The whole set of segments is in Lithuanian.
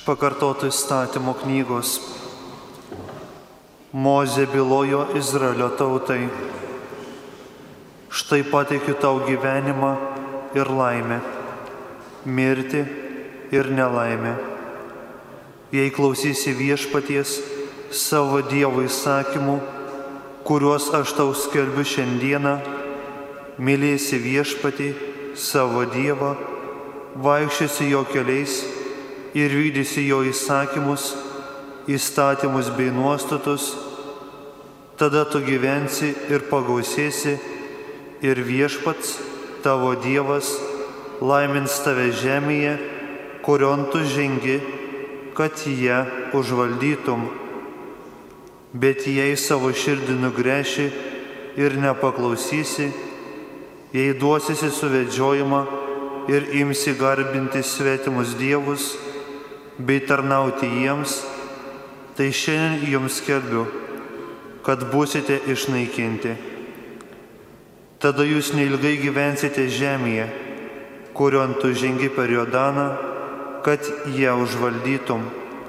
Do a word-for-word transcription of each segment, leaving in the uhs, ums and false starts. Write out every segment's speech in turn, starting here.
pakartoto įstatymo knygos. Mozė bylojo Izraelio tautai: štai pateikiu tau gyvenimą ir laimę, mirtį ir nelaimę. Jei klausysi viešpaties savo Dievo įsakymų, kuriuos aš tau skelbiu šiandieną, mylėsi viešpatį savo Dievą, vaikščiosi jo keliais ir vykdysi jo įsakymus, įstatymus bei nuostatus, tada tu gyvensi ir pagausėsi, ir viešpats, tavo Dievas, laimins tave žemėje, kurion tu žengi, kad ją užvaldytum. Bet jei savo širdį nugręši ir nepaklausysi, jei duosisi suvedžiojimą ir imsi garbinti svetimus dievus, bei tarnauti jiems, tai šiandien jums skelbiu, kad būsite išnaikinti. Tada jūs neilgai gyvensite žemėje, kurion tu žengi per Jordaną, kad ją užvaldytum.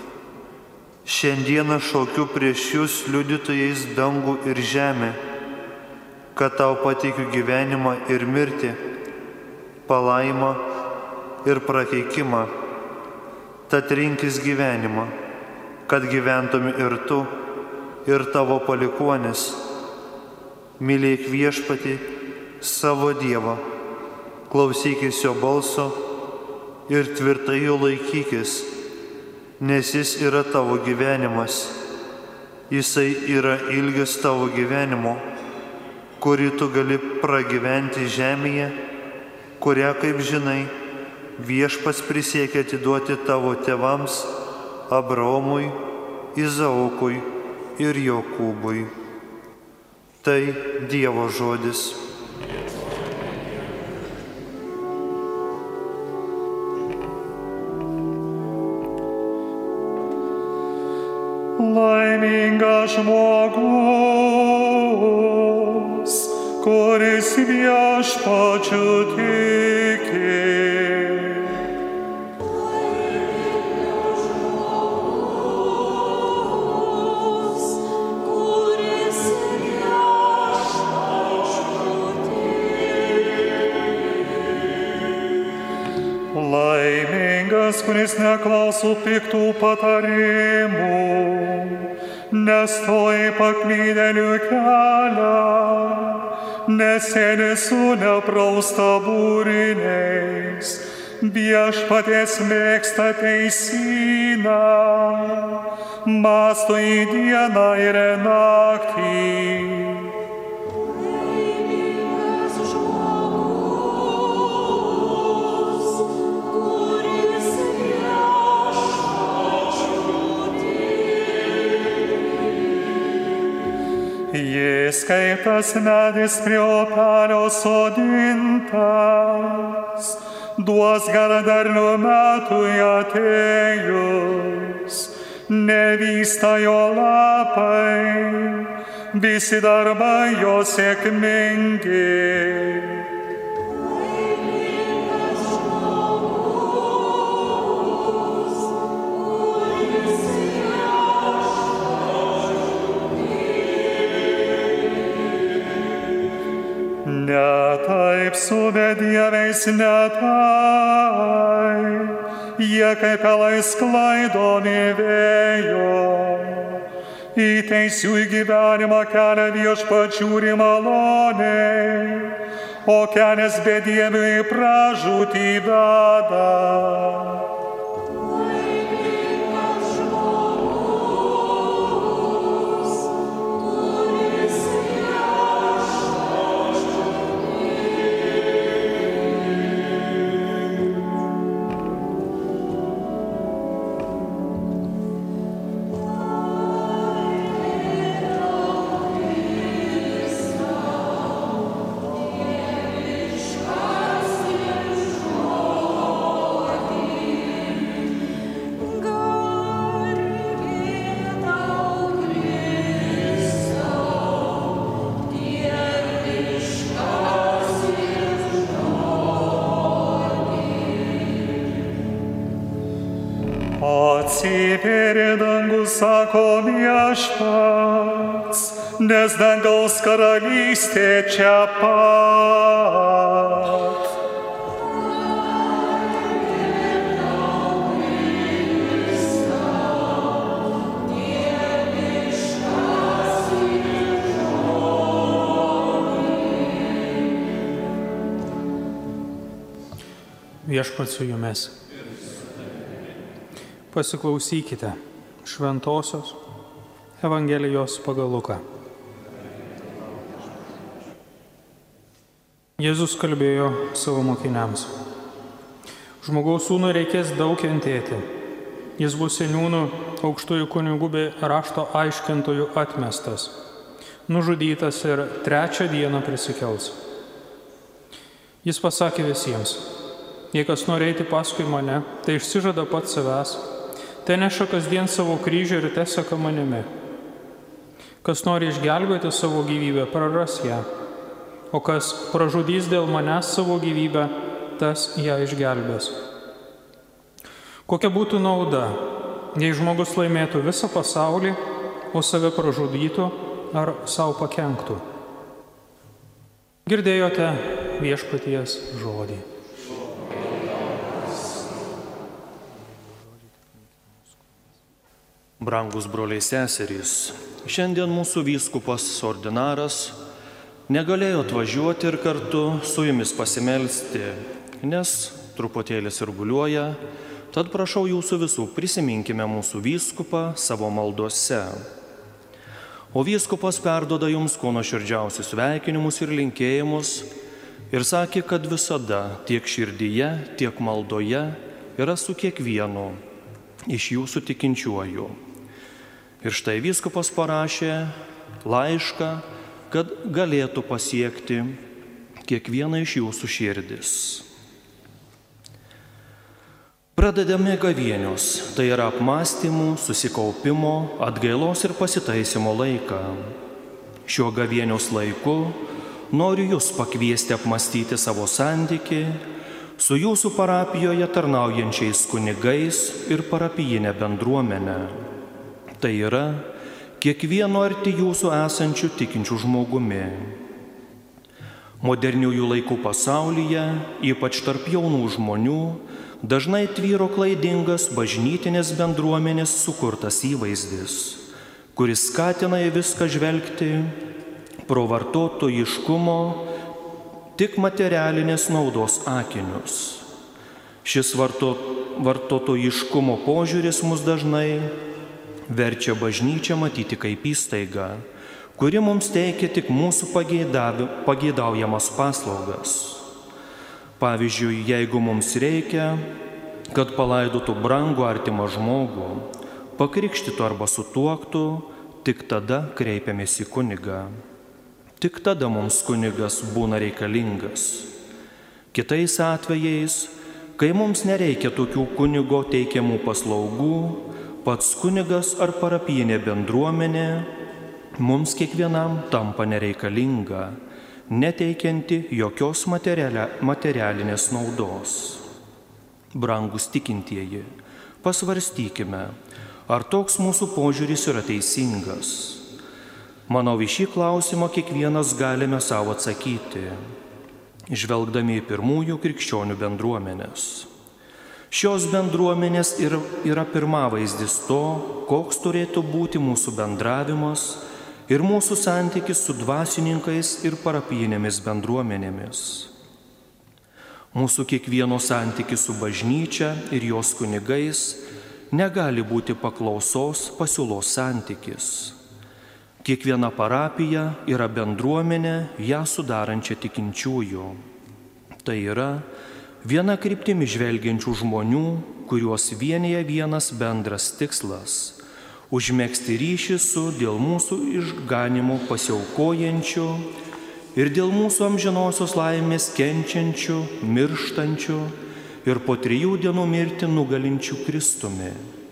Šiandieną šaukiu prieš jūs liudytojais dangų ir žemę, kad tau pateikiu gyvenimą ir mirtį, palaimą ir prakeikimą. Tad rinkis gyvenimą, kad gyventum ir tu, ir tavo palikuonis. Mylėk viešpatį savo Dievą, klausykis jo balso ir tvirtai jo laikykis, nes jis yra tavo gyvenimas. Jisai yra ilgis tavo gyvenimo, kurį tu gali pragyventi žemėje, kurią, kaip žinai, viešpats prisiekė atiduoti tavo tėvams Abraomui, Izaokui ir Jokūbui. Tai Dievo žodis. Laimingas žmogus, kuris viešpačiu tiki. Laimingas, kuris neklauso piktų patarimų, nestoja paklydėlių kelią, nesėdi su nepraustaburiniais, viešpaties mėgsta teisyną, mąsto į dieną ir naktį. Jis kaip tas medis prie upelio sodintas, duos gerą derlių metui atėjus, nevysta jo lapai, visi darbai jo sėkmingi. Ne taip su bedieviais, ne taip, jie kaip pelai sklaidomi vėjo. Į teisių į gyvenimą kelią viešpats žiūri maloniai, o kelias bedieviui pražūtį veda. Atsivėrė dangus, sako Viešpats, nes dangaus karalystė čia pat. Viešpats su jumis. Pasiklausykite šventosios Evangelijos pagal Luką. Jėzus kalbėjo savo mokiniams. Žmogaus sūnui reikės daug kentėti. Jis bus seniūnų, aukštųjų kunigų bei rašto aiškintojų atmestas, nužudytas ir trečią dieną prisikels. Jis pasakė visiems: jei kas nori eiti paskui mane, tai išsižada pats savęs, tai neša kasdien savo kryžių ir teseka manimi. Kas nori išgelbėti savo gyvybę, praras ją, o kas pražudys dėl manęs savo gyvybę, tas ją išgelbės. Kokia būtų nauda, jei žmogus laimėtų visą pasaulį, o save pražudytų ar savo pakenktų? Girdėjote Viešpaties žodį. Brangus broliai seserys, šiandien mūsų vyskupas ordinaras negalėjo atvažiuoti ir kartu su jumis pasimelsti, nes truputėlį sirguliuoja, tad prašau jūsų visų, prisiminkime mūsų vyskupą savo maldose. O vyskupas perduoda jums kuo nuoširdžiausius sveikinimus ir linkėjimus ir sakė, kad visada tiek širdyje, tiek maldoje yra su kiekvienu iš jūsų tikinčiuoju. Ir štai vyskupas parašė laišką, kad galėtų pasiekti kiekvieną iš jūsų širdis. Pradedame gavėnios, tai yra apmąstymų, susikaupimo, atgailos ir pasitaisymo laiką. Šiuo gavėnios laiku noriu jūs pakviesti apmąstyti savo santykį su jūsų parapijoje tarnaujančiais kunigais ir parapijinė bendruomenė. Tai yra kiekvieno arti jūsų esančių tikinčių žmogumi. Moderniųjų laikų pasaulyje, ypač tarp jaunų žmonių, dažnai tvyro klaidingas bažnytinės bendruomenės sukurtas įvaizdis, kuris skatina į viską žvelgti pro vartotojiškumo, tik materialinės naudos akinius. Šis varto, vartotojiškumo požiūris mus dažnai verčia bažnyčią matyti kaip įstaigą, kuri mums teikia tik mūsų pageidaujamas paslaugas. Pavyzdžiui, jeigu mums reikia, kad palaidotų brangų artimą žmogų, pakrikštytų arba sutuoktų, tik tada kreipiamės į kunigą. Tik tada mums kunigas būna reikalingas. Kitais atvejais, kai mums nereikia tokių kunigo teikiamų paslaugų, pats kunigas ar parapijinė bendruomenė mums kiekvienam tampa nereikalinga, neteikianti jokios materialinės naudos. Brangus tikintieji, pasvarstykime, ar toks mūsų požiūris yra teisingas. Manau, į šį klausimą kiekvienas galime savo atsakyti, žvelgdami į pirmųjų krikščionių bendruomenės. Šios bendruomenės yra pirmavaizdis to, koks turėtų būti mūsų bendravimas ir mūsų santykis su dvasininkais ir parapijinėmis bendruomenėmis. Mūsų kiekvieno santykis su bažnyčia ir jos kunigais negali būti paklausos pasiūlos santykis. Kiekviena parapija yra bendruomenė, ją sudarančia tikinčiųjų. Tai yra viena kryptimi žvelgiančių žmonių, kuriuos vienyje vienas bendras tikslas – užmegzti ryšį su dėl mūsų išganimo pasiaukojančiu ir dėl mūsų amžinosios laimės kenčiančiu, mirštančiu ir po trijų dienų mirtį nugalinčiu Kristumi.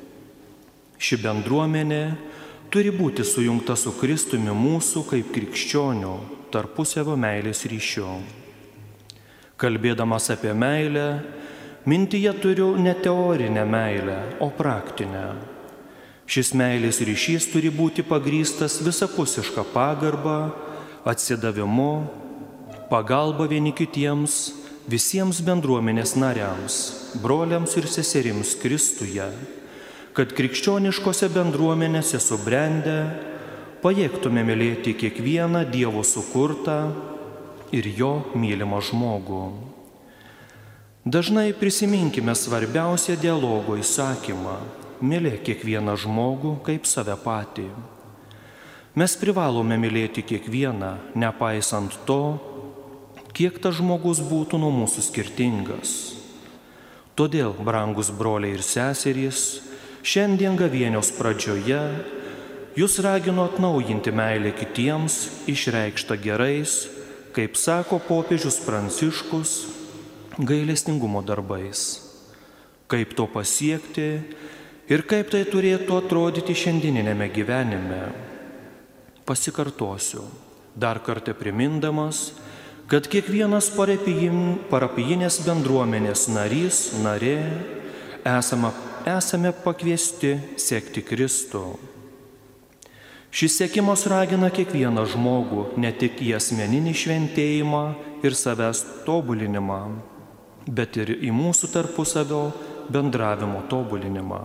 Ši bendruomenė turi būti sujungta su Kristumi mūsų kaip krikščionių tarpusavio meilės ryšiu. Kalbėdamas apie meilę, Mintyje turiu ne teorinę meilę, o praktinę. Šis meilės ryšys turi būti pagrįstas visapusiška pagarba, atsidavimu, pagalba vieni kitiems, visiems bendruomenės nariams, broliams ir seserims Kristuje, kad krikščioniškose bendruomenėse subrendę pajėgtume mylėti kiekvieną Dievo sukurtą ir jo mylimą žmogų. Dažnai prisiminkime svarbiausią dialogo įsakymą – mylėk kiekvieną žmogų kaip save patį. Mes privalome mylėti kiekvieną, nepaisant to, kiek tas žmogus būtų nuo mūsų skirtingas. Todėl, brangus broliai ir seserys, šiandien gavėnios pradžioje jūs ragino atnaujinti meilę kitiems, išreikštą gerais, kaip sako popiežius Pranciškus, gailestingumo darbais. Kaip to pasiekti ir kaip tai turėtų atrodyti šiandieninėme gyvenime. Pasikartosiu, dar kartą primindamas, kad kiekvienas parapijinės bendruomenės narys, narė, esame, esame pakviesti sekti Kristų. Šis sekimas ragina kiekvieną žmogų ne tik į asmeninį šventėjimą ir savęs tobulinimą, bet ir į mūsų tarpusavio bendravimo tobulinimą.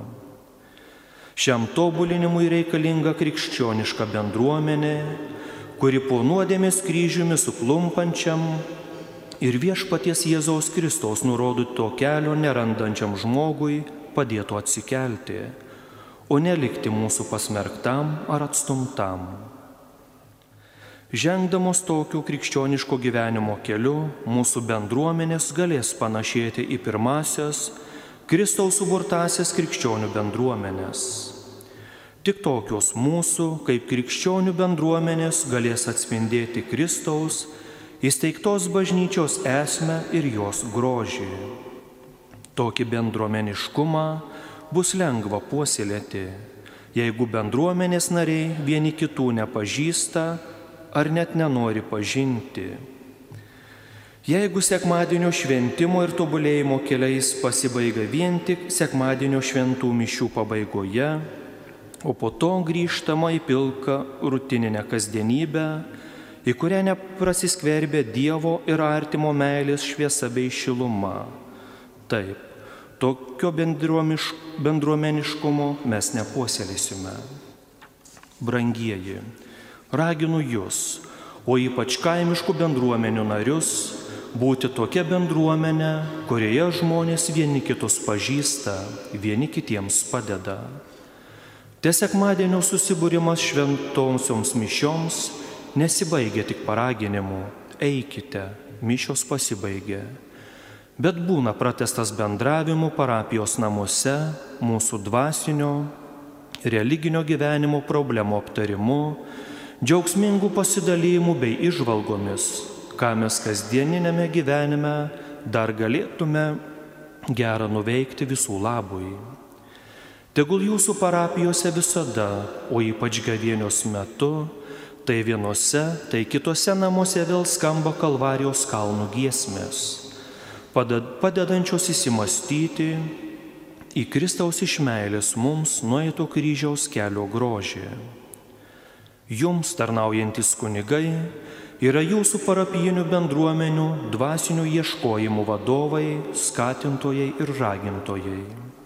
Šiam tobulinimui reikalinga krikščioniška bendruomenė, kuri po nuodėmės kryžiumi suklumpančiam ir viešpaties Jėzaus Kristaus nurodyto kelio nerandančiam žmogui padėtų atsikelti, o nelikti mūsų pasmerktam ar atstumtam. Žengdamos tokiu krikščioniško gyvenimo keliu, mūsų bendruomenės galės panašėti į pirmasias Kristaus suburtasias krikščionių bendruomenės. Tik tokios mūsų, kaip krikščionių bendruomenės, galės atspindėti Kristaus įsteigtos bažnyčios esmę ir jos grožį. Tokį bendruomeniškumą bus lengva puoselėti, jeigu bendruomenės nariai vieni kitų nepažįsta ar net nenori pažinti. Jeigu sekmadienio šventimo ir tobulėjimo keliais pasibaiga vien tik sekmadienio šventų mišių pabaigoje, o po to grįžtama į pilką rutininę kasdienybę, į kurią neprasiskverbia Dievo ir artimo meilės šviesa bei šiluma. Taip, tokio bendruomeniškumo mes nepuoselėsime. Brangieji, raginu jūs, o ypač kaimiškų bendruomenių narius, būti tokia bendruomenė, kurioje žmonės vieni kitus pažįsta, vieni kitiems padeda. Te sekmadienio susibūrimas šventosioms mišioms nesibaigia tik paraginimu, eikite, mišios pasibaigė, bet būna pratęstas bendravimu parapijos namuose, mūsų dvasinio, religinio gyvenimo problemų aptarimu, džiaugsmingų pasidalymų bei įžvalgomis, ką mes kasdieninėme gyvenime dar galėtume gerą nuveikti visų labui. Tegul jūsų parapijose visada, o ypač gavėnios metu, tai vienose, tai kitose namuose vėl skamba Kalvarijos kalnų giesmės, padedančios įsimastyti į Kristaus iš meilės mums nueito kryžiaus kelio grožį. Jums tarnaujantis kunigai yra jūsų parapijinių bendruomenių dvasinių ieškojimų vadovai, skatintojai ir ragintojai.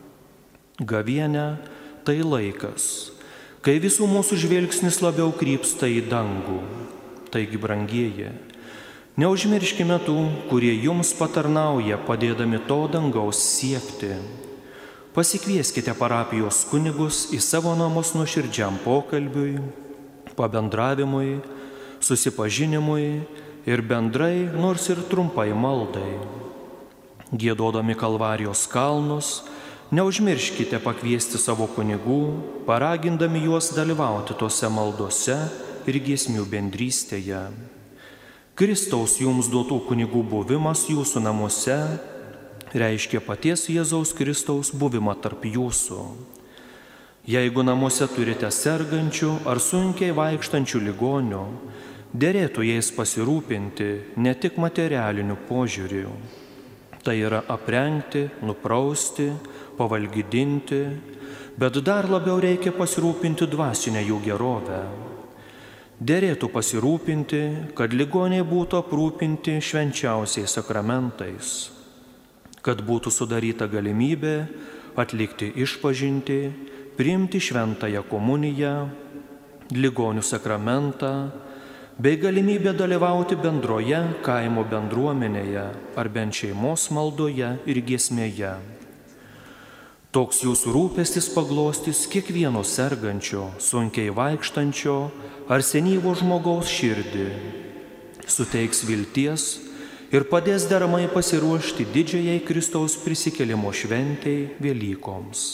Gavėnia tai laikas, kai visų mūsų žvilgsnis labiau krypsta į dangų. Taigi, brangieji, neužmirškime tų, kurie jums patarnauja, padėdami to dangaus siekti. Pasikvieskite parapijos kunigus į savo namus nuoširdžiam pokalbiui, pabendravimui, susipažinimui ir bendrai, nors ir trumpai maldai. Giedodami Kalvarijos kalnus, neužmirškite pakviesti savo kunigų, paragindami juos dalyvauti tose maldose ir giesmių bendrystėje. Kristaus jums duotų kunigų buvimas jūsų namuose reiškia paties Jėzaus Kristaus buvimą tarp jūsų. Jeigu namuose turite sergančių ar sunkiai vaikštančių ligonių, derėtų jais pasirūpinti ne tik materialiniu požiūriu. Tai yra aprengti, nuprausti, pavalgydinti, bet dar labiau reikia pasirūpinti dvasinę jų gerovę. Derėtų pasirūpinti, kad ligoniai būtų aprūpinti švenčiausiais sakramentais, kad būtų sudaryta galimybė atlikti išpažintį, priimti šventąją komuniją, ligonių sakramentą, bei galimybė dalyvauti bendroje kaimo bendruomenėje ar bent šeimos maldoje ir giesmėje. Toks jūsų rūpestis paglostys kiekvieno sergančio, sunkiai vaikštančio ar senyvo žmogaus širdį, suteiks vilties ir padės deramai pasiruošti didžiajai Kristaus prisikėlimo šventei Velykoms.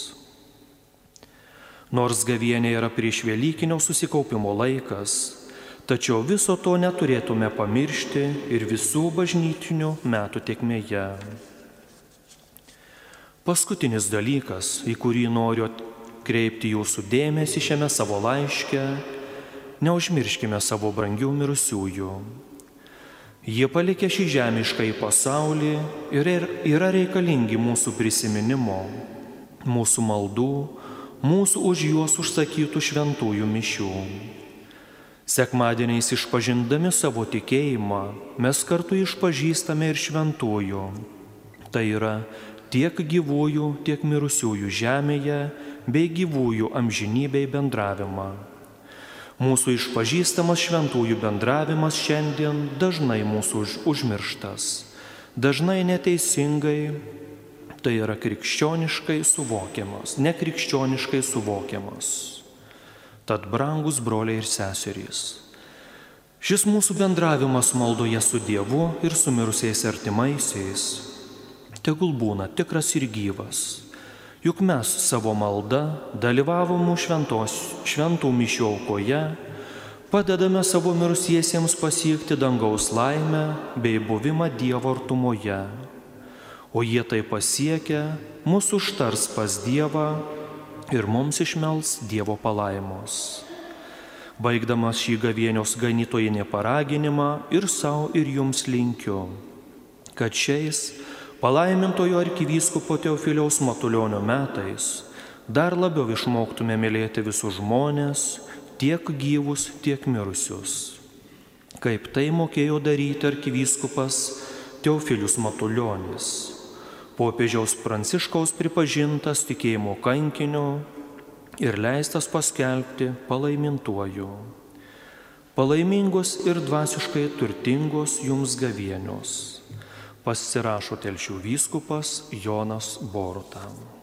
Nors gavėnė yra prieš Velykinio susikaupimo laikas, tačiau viso to neturėtume pamiršti ir visų bažnytinių metų tėkmėje. Paskutinis dalykas, į kurį noriu atkreipti jūsų dėmesį šiame savo laiške, neužmirškime savo brangių mirusiųjų. Jie palikę šį žemiškąjį pasaulį ir yra reikalingi mūsų prisiminimo, mūsų maldų, mūsų už juos užsakytų šventųjų mišių. Sekmadieniais išpažindami savo tikėjimą, mes kartu išpažįstame ir šventųjų. Tai yra tiek gyvųjų, tiek mirusiųjų žemėje, bei gyvųjų amžinybei bendravimą. Mūsų išpažįstamas šventųjų bendravimas šiandien dažnai mūsų užmirštas, dažnai neteisingai, tai yra krikščioniškai suvokiamas, nekrikščioniškai suvokiamas. Tad, brangus broliai ir seserys, šis mūsų bendravimas maldoje su Dievu ir su mirusiais artimaisiais tegul būna tikras ir gyvas, juk mes savo maldą dalyvavome šventos, šventų mišių aukoje, padedame savo mirusiesiems pasiekti dangaus laimę bei buvimą Dievo artumoje, o jie tai pasiekę, mus užtars pas Dievą ir mums išmels Dievo palaimos. Baigdamas šį gavėnios ganytojinį paraginimą ir savo ir jums linkiu, kad šiais palaimintojo arkivyskupo Teofiliaus Matulionio metais dar labiau išmoktume mylėti visus žmonės, tiek gyvus, tiek mirusius, kaip tai mokėjo daryti arkivyskupas Teofilius Matulionis, popiežiaus Pranciškaus pripažintas tikėjimo kankiniu ir leistas paskelbti palaimintuoju. Palaimingos ir dvasiškai turtingos jums gavėnios. Pasirašo Telšių vyskupas Jonas Boruta.